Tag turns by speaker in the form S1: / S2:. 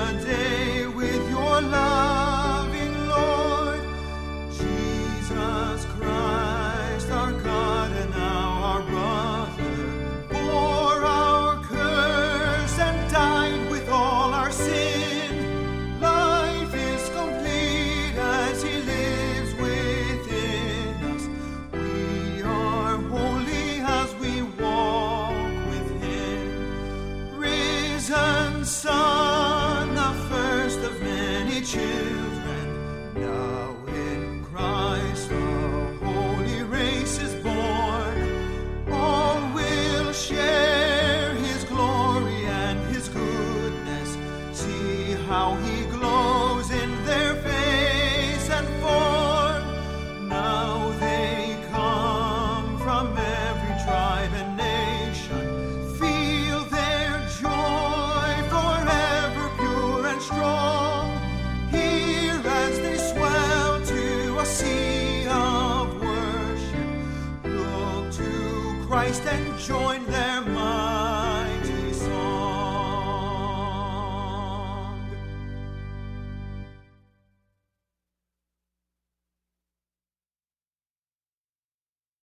S1: the day with your loving Lord. Jesus Christ, our God and now our brother, bore our curse and died with all our sin. Life is complete as he lives within us. We are holy as we walk with him. Risen Son, the first of many children, now in Christ the holy race is born. All will share his glory and his goodness. See how he glows in their face and form. Now they come from every tribe and nation. Feel their joy forever pure and strong. Hear as they swell to a sea of worship. Look to Christ and join their might.